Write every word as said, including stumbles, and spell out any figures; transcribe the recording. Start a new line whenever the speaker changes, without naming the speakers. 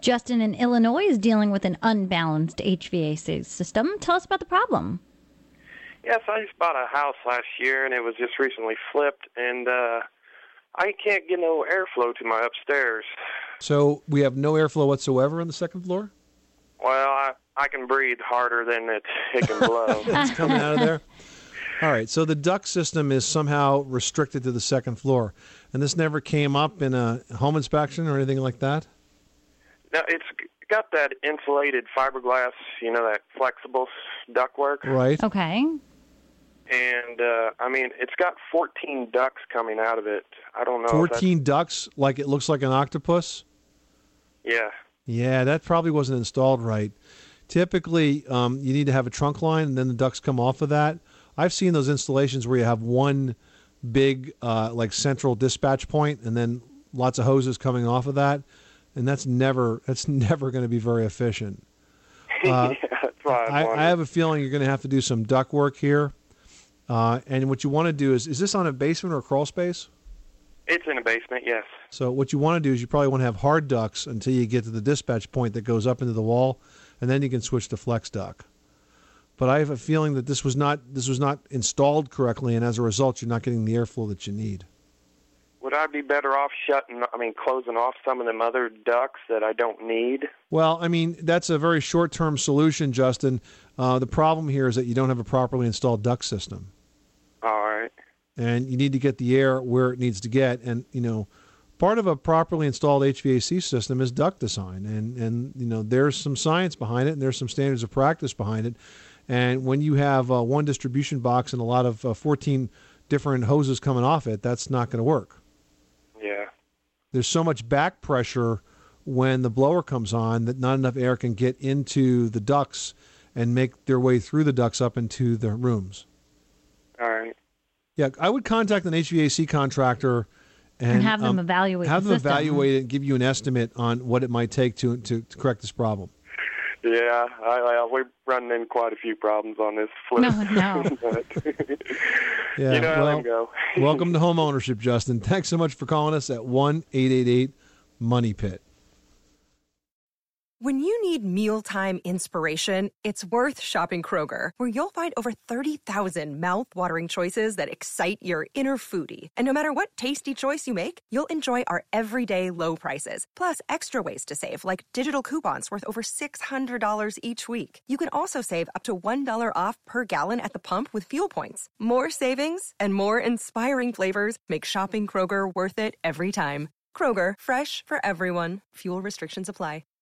Justin in Illinois is dealing with an unbalanced H V A C system. Tell us about the problem.
Yes, I just bought a house last year, and it was just recently flipped, and uh, I can't get no airflow to my upstairs.
So we have no airflow whatsoever on the second floor?
Well, I, I can breathe harder than it, it can blow.
It's coming out of there? All right, so the duct system is somehow restricted to the second floor, and this never came up in a home inspection or anything like that?
No, it's got that insulated fiberglass, you know, that flexible ductwork.
Right.
Okay.
And, uh, I mean, it's got fourteen ducts coming out of it. I don't know.
fourteen ducts, like it looks like an octopus?
Yeah.
Yeah, that probably wasn't installed right. Typically, um, you need to have a trunk line, and then the ducts come off of that. I've seen those installations where you have one big, uh, like, central dispatch point, and then lots of hoses coming off of that, and that's never that's never going to be very efficient. Uh,
yeah, that's why
I, I have a feeling you're going to have to do some duct work here. Uh, and what you want to do is, is this on a basement or a crawl space?
It's in a basement, yes.
So what you want to do is you probably want to have hard ducts until you get to the dispatch point that goes up into the wall, and then you can switch to flex duct. But I have a feeling that this was not this was not installed correctly, and as a result, you're not getting the airflow that you need.
Would I be better off shutting, I mean, closing off some of them other ducts that I don't need?
Well, I mean, that's a very short-term solution, Justin. Uh, the problem here is that you don't have a properly installed duct system.
All right.
And you need to get the air where it needs to get. And, you know, part of a properly installed H V A C system is duct design. And, and you know, there's some science behind it, and there's some standards of practice behind it. And when you have uh, one distribution box and a lot of uh, fourteen different hoses coming off it, that's not going to work.
Yeah.
There's so much back pressure when the blower comes on that not enough air can get into the ducts and make their way through the ducts up into the rooms.
All right.
Yeah, I would contact an H V A C contractor and,
And have them
um,
evaluate
have
the
them
system.
evaluate it and give you an estimate on what it might take to to, to correct this problem.
Yeah, I, I, we're running into quite a few problems on this flip.
No, no.
But,
Yeah,
you know how
well,
them go.
welcome to home ownership, Justin. Thanks so much for calling us at one eight eight eight money pit.
When you need mealtime inspiration, it's worth shopping Kroger, where you'll find over thirty thousand mouth-watering choices that excite your inner foodie. And no matter what tasty choice you make, you'll enjoy our everyday low prices, plus extra ways to save, like digital coupons worth over six hundred dollars each week. You can also save up to one dollar off per gallon at the pump with fuel points. More savings and more inspiring flavors make shopping Kroger worth it every time. Kroger, fresh for everyone. Fuel restrictions apply.